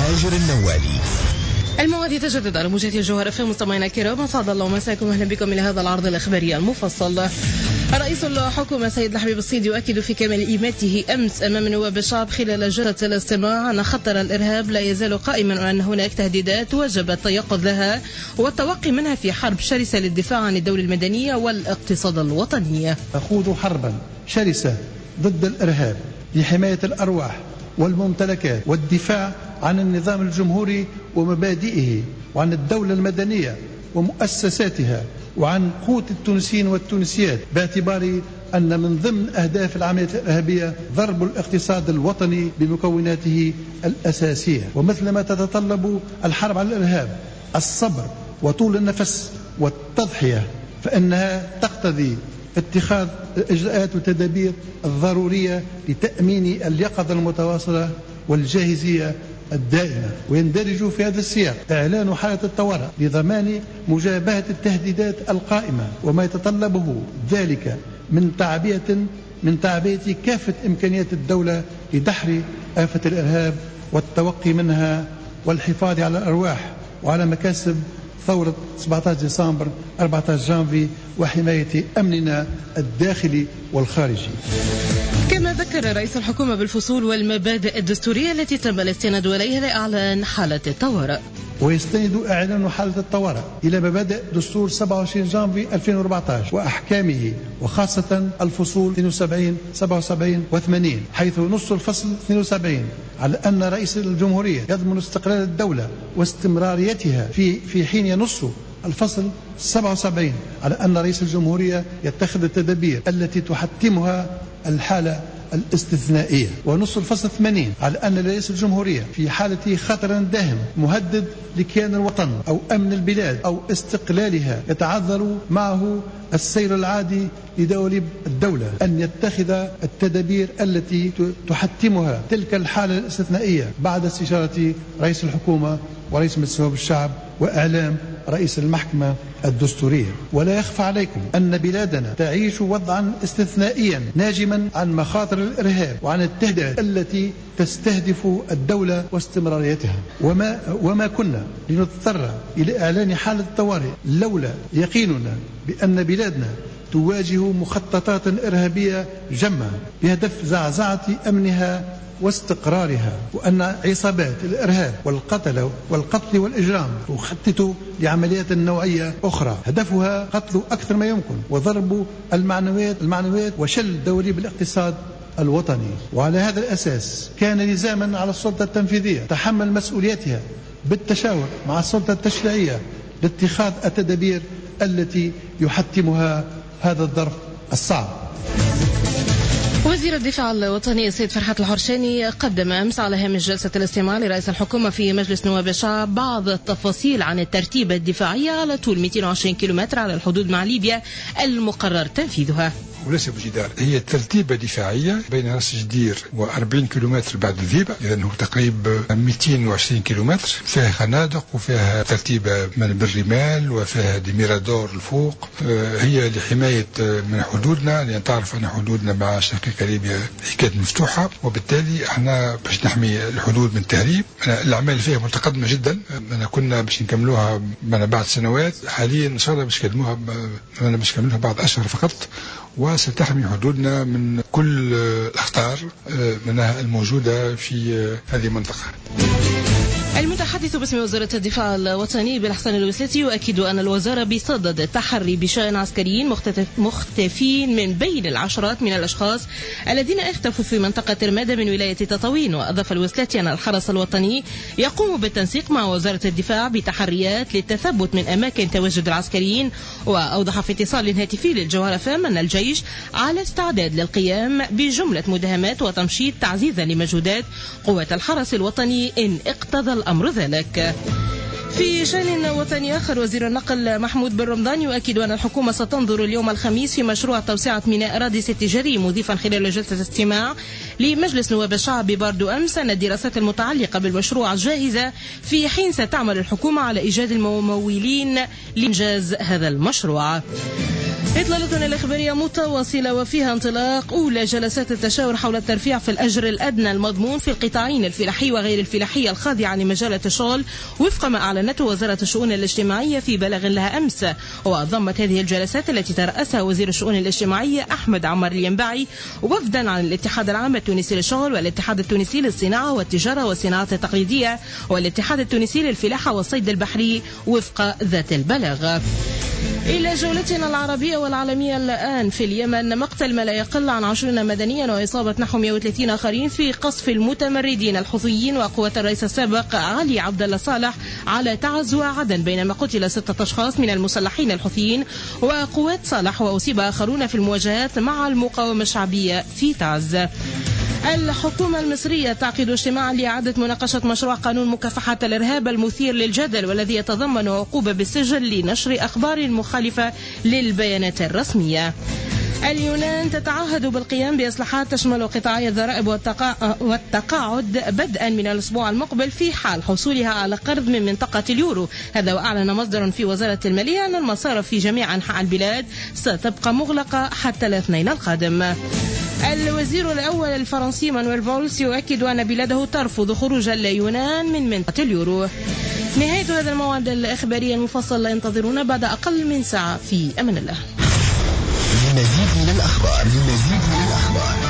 هاجر النوالي. المواد تجدد على موجات الجوهرة في مستمعينا الكرام، اسعد الله مساكم، اهلا بكم الى هذا العرض الاخباري المفصل. رئيس الحكومة سيد الحبيب الصيد يؤكد في كمال إيمته أمس أمام نواب الشعب خلال جلسة الاستماع أن خطر الإرهاب لا يزال قائما، وأن هناك تهديدات وجب التيقظ لها والتوقي منها في حرب شرسة للدفاع عن الدولة المدنية والاقتصاد الوطني. نخوض حربا شرسة ضد الإرهاب لحماية الأرواح والممتلكات والدفاع عن النظام الجمهوري ومبادئه، وعن الدولة المدنية ومؤسساتها، وعن قوت التونسيين والتونسيات، باعتبار أن من ضمن أهداف العملية الإرهابية ضرب الاقتصاد الوطني بمكوناته الأساسية. ومثلما تتطلب الحرب على الإرهاب الصبر وطول النفس والتضحية، فإنها تقتضي اتخاذ الإجراءات والتدابير الضرورية لتأمين اليقظة المتواصلة والجاهزية الدائمة. ويندرج في هذا السياق إعلان حالة الطوارئ لضمان مجابهة التهديدات القائمة، وما يتطلبه ذلك من تعبئة كافة إمكانيات الدولة لدحر آفة الإرهاب والتوقي منها والحفاظ على الأرواح وعلى مكاسب ثورة 17 ديسمبر 14 جانفي وحماية أمننا الداخلي والخارجي. كما ذكر رئيس الحكومة بالفصول والمبادئ الدستورية التي تم الاستناد إليها لإعلان حالة الطوارئ. ويستند إعلان حالة الطوارئ إلى مبادئ دستور 27 جانفي 2014 وأحكامه، وخاصة الفصول 72 77 و80، حيث نص الفصل 72 على أن رئيس الجمهورية يضمن استقلال الدولة واستمراريتها في حين ينص الفصل 77 على أن رئيس الجمهورية يتخذ التدابير التي تحتمها الحالة الاستثنائية. ونص الفصل 80 على أن رئيس الجمهورية في حالة خطر داهم مهدد لكيان الوطن أو أمن البلاد أو استقلالها يتعذر معه السير العادي لدواليب الدولة أن يتخذ التدابير التي تحتمها تلك الحالة الاستثنائية بعد استشارة رئيس الحكومة ورئيس مجلس نواب الشعب وإعلام رئيس المحكمة الدستورية. ولا يخفى عليكم أن بلادنا تعيش وضعا استثنائيا ناجما عن مخاطر الإرهاب وعن التهديدات التي تستهدف الدولة واستمراريتها، وما كنا لنضطر إلى إعلان حالة الطوارئ لولا يقيننا بأن بلادنا تواجه مخططات إرهابية جمة بهدف زعزعة أمنها واستقرارها، وأن عصابات الإرهاب والقتل والإجرام تخطط لعمليات نوعية أخرى هدفها قتل أكثر ما يمكن وضرب المعنويات وشل دواليب الاقتصاد الوطني. وعلى هذا الأساس كان لزاما على السلطة التنفيذية تحمل مسؤوليتها بالتشاور مع السلطة التشريعية لاتخاذ التدابير التي يحتمها هذا الظرف الصعب. وزير الدفاع الوطني السيد فرحات الحرشاني قدم أمس على هامش جلسة الاستماع لرئيس الحكومة في مجلس نواب الشعب بعض التفاصيل عن الترتيبة الدفاعية على طول 220 كيلومتر على الحدود مع ليبيا المقرر تنفيذها. وليس بجدار، هي ترتيبة دفاعية بين راس جدير و40 كيلومتر بعد ذيبة، إذن هو تقريبا 220 كيلومتر، فيها خنادق وفيها ترتيبة بالرمال وفيها دميرادور الفوق. هي لحماية من حدودنا، لأن تعرف أن حدودنا مع شقيقة ليبيا كانت مفتوحة، وبالتالي احنا باش نحمي الحدود من التهريب. الأعمال فيها متقدمة جدا، كنا باش نكملوها بعد سنوات، حاليا إن شاء الله باش نكملوها بعد أشهر فقط، وستحمي حدودنا من كل الأخطار منها الموجودة في هذه المنطقة. المتحدث باسم وزارة الدفاع الوطني بالحسن الوسلتي يؤكد أن الوزارة بصدد التحري بشأن عسكريين مختفين من بين العشرات من الأشخاص الذين اختفوا في منطقة رمادة من ولاية تطاوين. وأضاف الوسلتي أن الحرس الوطني يقوم بالتنسيق مع وزارة الدفاع بتحريات للتثبت من أماكن تواجد العسكريين. وأوضح في اتصال هاتفي للجوهرة فام أن الجيش على استعداد للقيام بجملة مداهمات وتمشيط تعزيزا لمجهودات قوات الحرس الوطني إن اقتضى الأمر ذلك. في شأن وطني آخر، وزير النقل محمود بن رمضان يؤكد أن الحكومة ستنظر اليوم الخميس في مشروع توسعة ميناء رادس التجاري، مضيفا خلال جلسة استماع لمجلس نواب الشعب باردو أمس أن الدراسات المتعلقة بالمشروع جاهزة، في حين ستعمل الحكومة على إيجاد الممولين لإنجاز هذا المشروع. إطلالتنا الإخبارية متواصلة وفيها انطلاق أولى جلسات التشاور حول الترفيع في الأجر الأدنى المضمون في القطاعين الفلاحي وغير الفلاحي الخاضعة لمجال الشغل وفق ما أعلنته وزارة الشؤون الاجتماعية في بلاغ لها أمس. وضمت هذه الجلسات التي ترأسها وزير الشؤون الاجتماعية أحمد عمر الينبعي وفدا عن الاتحاد العام التونسي للشغل والاتحاد التونسي للصناعة والتجارة والصناعات التقليدية والاتحاد التونسي للفلاحة والصيد البحري وفق ذات البلاغ. إلى جولتنا العربية والعالمية الآن. في اليمن مقتل ما لا يقل عن 20 مدنيا وإصابة نحو 130 آخرين في قصف المتمردين الحوثيين وقوات الرئيس السابق علي عبد الله صالح على تعز وعدن، بينما قتل 6 أشخاص من المسلحين الحوثيين وقوات صالح وأصيب آخرون في المواجهات مع المقاومة الشعبية في تعز. الحكومة المصرية تعقد اجتماعا لإعادة مناقشة مشروع قانون مكافحة الإرهاب المثير للجدل والذي يتضمن عقوبة بالسجن لنشر أخبار مخالفة للبيانات الرسمية. اليونان تتعهد بالقيام بإصلاحات تشمل قطاعي الضرائب والتقاعد بدءا من الأسبوع المقبل في حال حصولها على قرض من منطقة اليورو. هذا وأعلن مصدر في وزارة المالية أن المصارف في جميع أنحاء البلاد ستبقى مغلقة حتى الاثنين القادم. الوزير الأول الفرنسي مانويل فالس يؤكد أن بلاده ترفض خروج اليونان من منطقة اليورو. نهاية هذا الموعد الإخباري المفصل، انتظرونا بعد أقل من ساعة. في أمان الله. لمزيد من الأخبار